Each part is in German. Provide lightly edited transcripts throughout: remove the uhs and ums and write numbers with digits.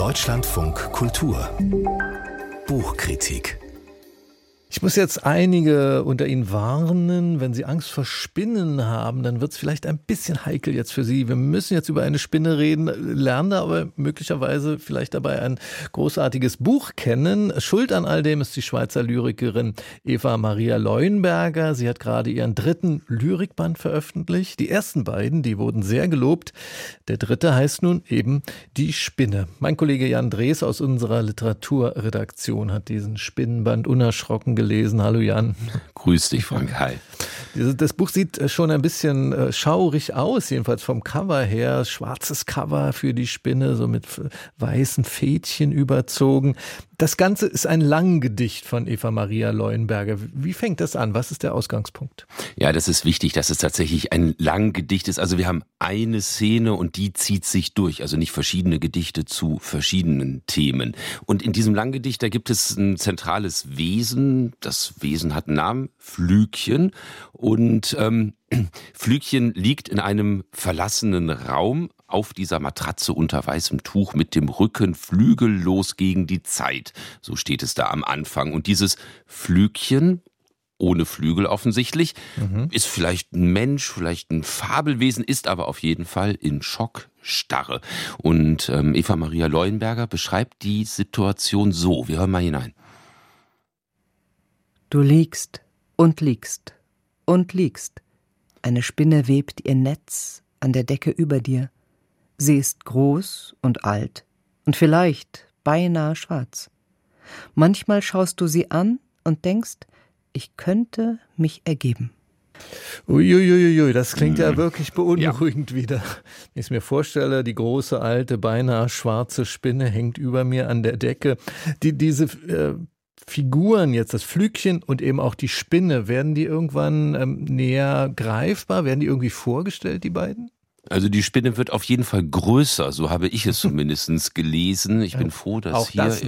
Deutschlandfunk Kultur Buchkritik. Ich muss jetzt einige unter Ihnen warnen, wenn Sie Angst vor Spinnen haben, dann wird es vielleicht ein bisschen heikel jetzt für Sie. Wir müssen jetzt über eine Spinne reden, lernen aber möglicherweise vielleicht dabei ein großartiges Buch kennen. Schuld an all dem ist die Schweizer Lyrikerin Eva Maria Leuenberger. Sie hat gerade ihren 3. Lyrikband veröffentlicht. Die ersten beiden, die wurden sehr gelobt. Der 3. heißt nun eben Die Spinne. Mein Kollege Jan Drees aus unserer Literaturredaktion hat diesen Spinnenband unerschrocken gelesen. Hallo Jan. Grüß dich, Frank. Hi. Das Buch sieht schon ein bisschen schaurig aus, jedenfalls vom Cover her. Schwarzes Cover für die Spinne, so mit weißen Fädchen überzogen. Das Ganze ist ein Langgedicht von Eva Maria Leuenberger. Wie fängt das an? Was ist der Ausgangspunkt? Ja, das ist wichtig, dass es tatsächlich ein Langgedicht ist. Also wir haben eine Szene und die zieht sich durch. Also nicht verschiedene Gedichte zu verschiedenen Themen. Und in diesem Langgedicht, da gibt es ein zentrales Wesen. Das Wesen hat einen Namen, Flügchen. Und Flügchen liegt in einem verlassenen Raum auf dieser Matratze unter weißem Tuch mit dem Rücken flügellos gegen die Zeit. So steht es da am Anfang. Und dieses Flügchen, ohne Flügel offensichtlich, ist vielleicht ein Mensch, vielleicht ein Fabelwesen, ist aber auf jeden Fall in Schockstarre. Und Eva Maria Leuenberger beschreibt die Situation so. Wir hören mal hinein. Du liegst und liegst und liegst. Eine Spinne webt ihr Netz an der Decke über dir. Sie ist groß und alt und vielleicht beinahe schwarz. Manchmal schaust du sie an und denkst, ich könnte mich ergeben. Uiuiuiui, das klingt ja wirklich beunruhigend wieder. Wenn ich es mir vorstelle, die große, alte, beinahe schwarze Spinne hängt über mir an der Decke. Diese Figuren jetzt, das Flügchen und eben auch die Spinne, werden die irgendwann näher greifbar? Werden die irgendwie vorgestellt, die beiden? Also die Spinne wird auf jeden Fall größer, so habe ich es zumindest gelesen. Ich bin froh, dass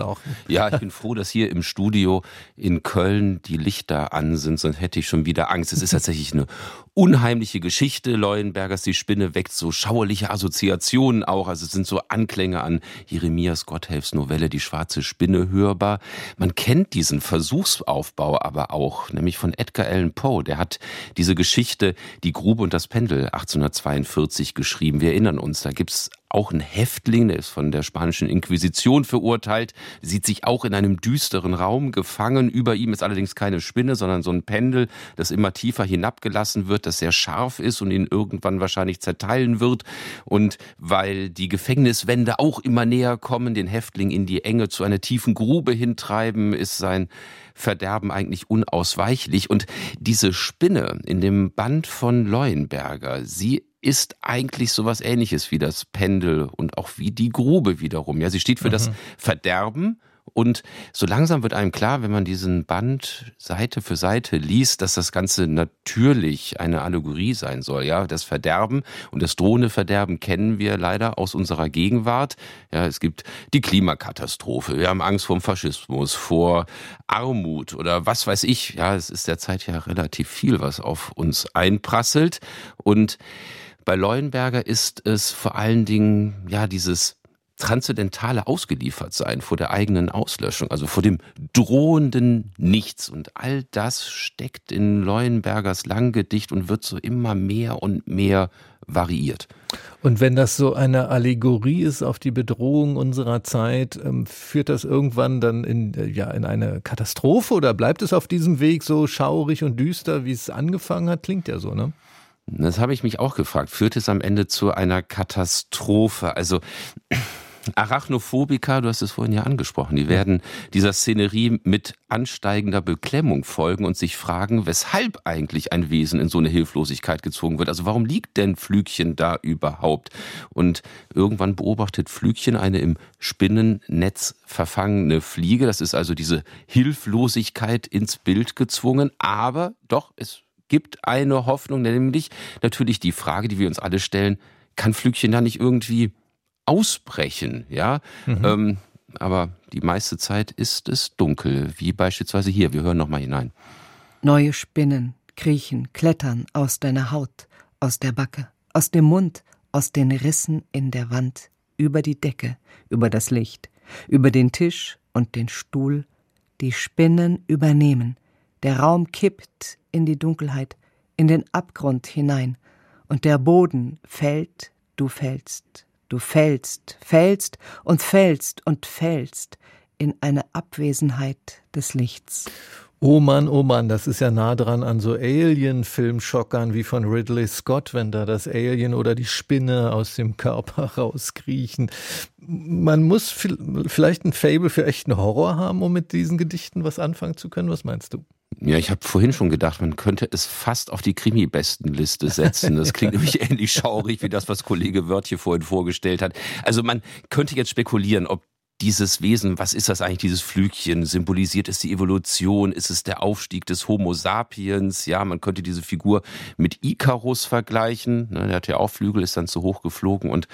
ich bin froh, dass hier im Studio in Köln die Lichter an sind, sonst hätte ich schon wieder Angst. Es ist tatsächlich eine unheimliche Geschichte Leuenbergers. Die Spinne weckt so schauerliche Assoziationen auch. Also es sind so Anklänge an Jeremias Gotthelfs Novelle Die schwarze Spinne hörbar. Man kennt diesen Versuchsaufbau aber auch, nämlich von Edgar Allan Poe. Der hat diese Geschichte Die Grube und das Pendel 1842 geschrieben. Wir erinnern uns, da gibt's auch einen Häftling, der ist von der spanischen Inquisition verurteilt, sieht sich auch in einem düsteren Raum gefangen. Über ihm ist allerdings keine Spinne, sondern so ein Pendel, das immer tiefer hinabgelassen wird, das sehr scharf ist und ihn irgendwann wahrscheinlich zerteilen wird. Und weil die Gefängniswände auch immer näher kommen, den Häftling in die Enge zu einer tiefen Grube hintreiben, ist sein Verderben eigentlich unausweichlich. Und diese Spinne in dem Band von Leuenberger, sie ist eigentlich sowas Ähnliches wie das Pendel und auch wie die Grube wiederum. Ja, sie steht für das Verderben. Und so langsam wird einem klar, wenn man diesen Band Seite für Seite liest, dass das Ganze natürlich eine Allegorie sein soll. Ja, das Verderben und das drohende Verderben kennen wir leider aus unserer Gegenwart. Ja, es gibt die Klimakatastrophe. Wir haben Angst vor dem Faschismus, vor Armut oder was weiß ich. Ja, es ist derzeit ja relativ viel, was auf uns einprasselt. Und bei Leuenberger ist es vor allen Dingen ja dieses transzendentale Ausgeliefertsein vor der eigenen Auslöschung, also vor dem drohenden Nichts. Und all das steckt in Leuenbergers Langgedicht und wird so immer mehr und mehr variiert. Und wenn das so eine Allegorie ist auf die Bedrohung unserer Zeit, führt das irgendwann dann in eine Katastrophe oder bleibt es auf diesem Weg so schaurig und düster, wie es angefangen hat? Klingt ja so, ne? Das habe ich mich auch gefragt. Führt es am Ende zu einer Katastrophe? Also Arachnophobiker, du hast es vorhin ja angesprochen, die werden dieser Szenerie mit ansteigender Beklemmung folgen und sich fragen, weshalb eigentlich ein Wesen in so eine Hilflosigkeit gezwungen wird. Also warum liegt denn Flügchen da überhaupt? Und irgendwann beobachtet Flügchen eine im Spinnennetz verfangene Fliege. Das ist also diese Hilflosigkeit ins Bild gezwungen. Aber doch, es gibt eine Hoffnung, nämlich natürlich die Frage, die wir uns alle stellen, kann Flügchen da nicht irgendwie ausbrechen, ja? Aber die meiste Zeit ist es dunkel, wie beispielsweise hier. Wir hören noch mal hinein. Neue Spinnen kriechen, klettern aus deiner Haut, aus der Backe, aus dem Mund, aus den Rissen in der Wand. über die Decke, über das Licht, über den Tisch und den Stuhl. Die Spinnen übernehmen. Der Raum kippt in die Dunkelheit, in den Abgrund hinein. Und der Boden fällt, du fällst, du fällst, fällst und fällst und fällst in eine Abwesenheit des Lichts. Oh Mann, das ist ja nah dran an so Alien-Filmschockern wie von Ridley Scott, wenn da das Alien oder die Spinne aus dem Körper rauskriechen. Man muss vielleicht ein Faible für echten Horror haben, um mit diesen Gedichten was anfangen zu können. Was meinst du? Ja, ich habe vorhin schon gedacht, man könnte es fast auf die Krimi-Bestenliste setzen. Das klingt nämlich ähnlich schaurig wie das, was Kollege Wörth hier vorhin vorgestellt hat. Also man könnte jetzt spekulieren, ob dieses Wesen, was ist das eigentlich, dieses Flügchen? Symbolisiert es die Evolution? Ist es der Aufstieg des Homo sapiens? Ja, man könnte diese Figur mit Ikarus vergleichen. Der hat ja auch Flügel, ist dann zu hoch geflogen und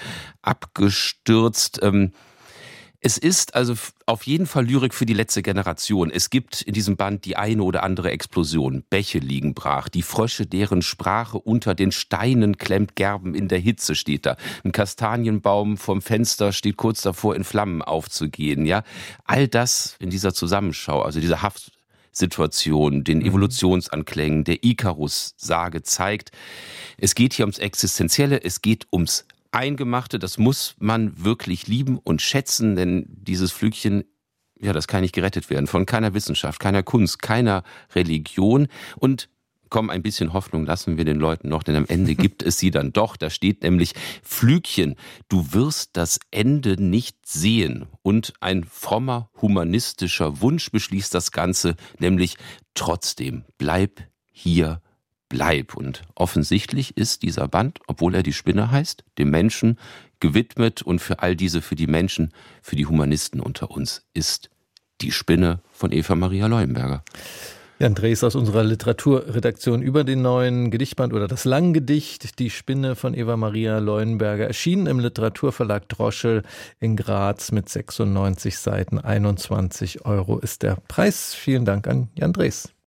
abgestürzt. Es ist also auf jeden Fall Lyrik für die letzte Generation. Es gibt in diesem Band die eine oder andere Explosion. Bäche liegen brach, die Frösche, deren Sprache unter den Steinen klemmt, gerben in der Hitze, steht da. Ein Kastanienbaum vom Fenster steht kurz davor, in Flammen aufzugehen. Ja, all das in dieser Zusammenschau, also dieser Haftsituation, den Evolutionsanklängen, der Ikarus-Sage zeigt, es geht hier ums Existenzielle, es geht ums Eingemachte, das muss man wirklich lieben und schätzen, denn dieses Flügchen, ja, das kann nicht gerettet werden von keiner Wissenschaft, keiner Kunst, keiner Religion. Und komm, ein bisschen Hoffnung lassen wir den Leuten noch, denn am Ende gibt es sie dann doch. Da steht nämlich: Flügchen, du wirst das Ende nicht sehen. Und ein frommer, humanistischer Wunsch beschließt das Ganze, nämlich trotzdem, bleib hier. Bleib. Und offensichtlich ist dieser Band, obwohl er die Spinne heißt, dem Menschen gewidmet, und für all diese, für die Menschen, für die Humanisten unter uns, ist die Spinne von Eva Maria Leuenberger. Jan Drees aus unserer Literaturredaktion über den neuen Gedichtband oder das Langgedicht Die Spinne von Eva Maria Leuenberger, erschienen im Literaturverlag Droschel in Graz mit 96 Seiten. 21 € ist der Preis. Vielen Dank an Jan Drees.